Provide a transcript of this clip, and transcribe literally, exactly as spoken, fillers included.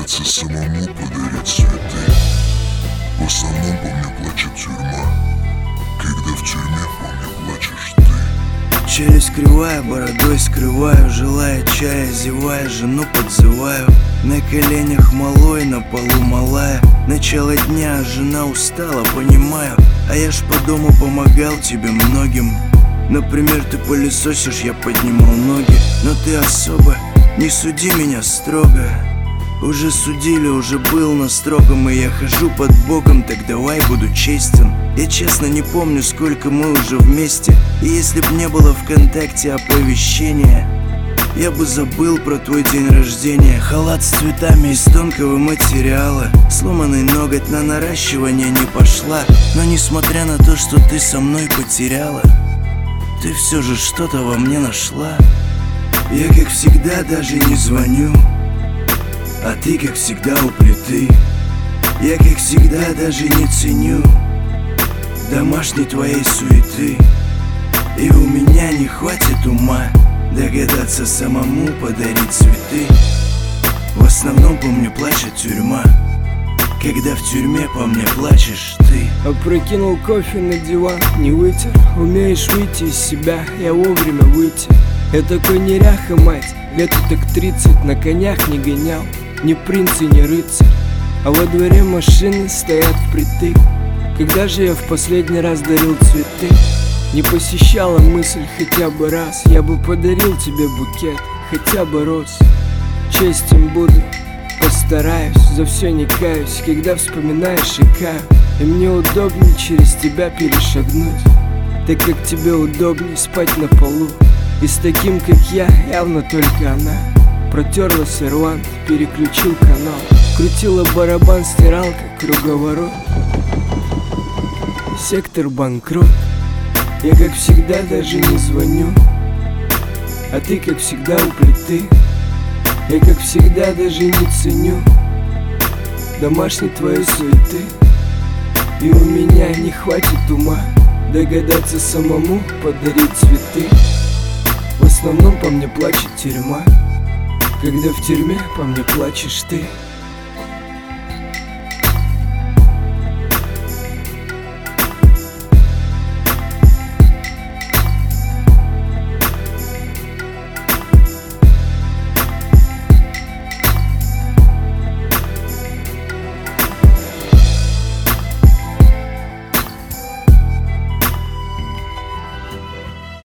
Догадаться самому подарить цветы. В основном по мне плачет тюрьма, когда в тюрьме по мне плачешь ты. Челюсть кривая, бородой скрываю, желая чая, зевая, жену подзываю. На коленях малой, на полу малая. Начало дня, жена устала, понимаю. А я ж по дому помогал тебе многим. Например, ты пылесосишь, я поднимал ноги. Но ты особо не суди меня строго. Уже судили, уже был на строгом, и я хожу под боком, так давай буду честен. Я честно не помню, сколько мы уже вместе. И если б не было ВКонтакте оповещения, я бы забыл про твой день рождения. Халат с цветами из тонкого материала, сломанный ноготь на наращивание не пошла. Но несмотря на то, что ты со мной потеряла, ты все же что-то во мне нашла. Я как всегда даже не звоню, а ты как всегда у плиты. Я как всегда даже не ценю домашней твоей суеты. И у меня не хватит ума догадаться самому подарить цветы. В основном по мне плачет тюрьма, когда в тюрьме по мне плачешь ты. Опрокинул кофе на диван, не вытер. Умеешь выйти из себя, я вовремя выйти. Я такой неряха, мать, лет так тридцать, на конях не гонял. Ни принц и ни рыцарь, а во дворе машины стоят впритык. Когда же я в последний раз дарил цветы? Не посещала мысль хотя бы раз. Я бы подарил тебе букет, хотя бы роз. Честен буду, постараюсь, за все не каюсь. Когда вспоминаешь, икаю, и мне удобнее через тебя перешагнуть, так как тебе удобнее спать на полу. И с таким, как я, явно только она. Протерла сервант, переключил канал, крутила барабан, стиралка, круговорот. Сектор банкрот. Я как всегда даже не звоню, а ты как всегда у плиты. Я как всегда даже не ценю домашней твоей суеты. И у меня не хватит ума догадаться самому подарить цветы. В основном по мне плачет тюрьма, когда в тюрьме по мне плачешь ты.